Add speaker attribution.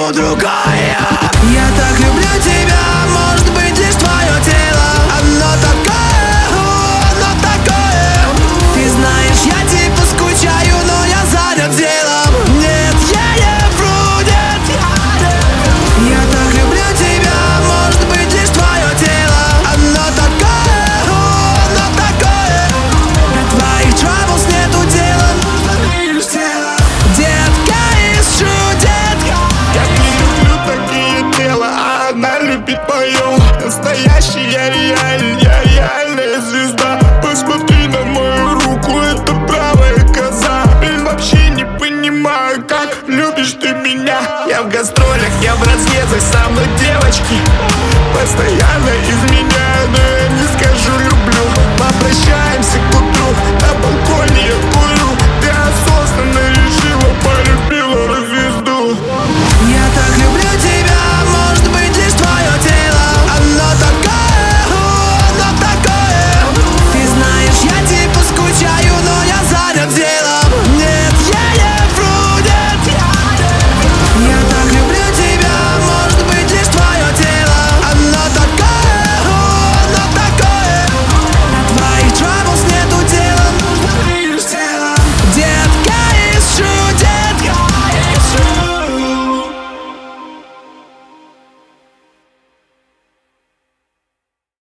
Speaker 1: кому другая. Я так люблю тебя, может быть лишь твое тело. Оно такое. Ты знаешь, я типа скучаю, но я занят делом. Нет, я не вру, нет, я так люблю тебя, может быть лишь твое тело. Оно такое. До твоих troubles нету дела, нужно лишь тело. Детка из детка.
Speaker 2: Я не люблю такие тела, а она любит мое. Настоящая, реальная звезда. Посмотри на мою руку, это правая коза. Блин, вообще не понимаю, как любишь ты меня. Я в гастролях, я в разъездах, со мной девочки постоянно изменяю, но я не скажу любовь.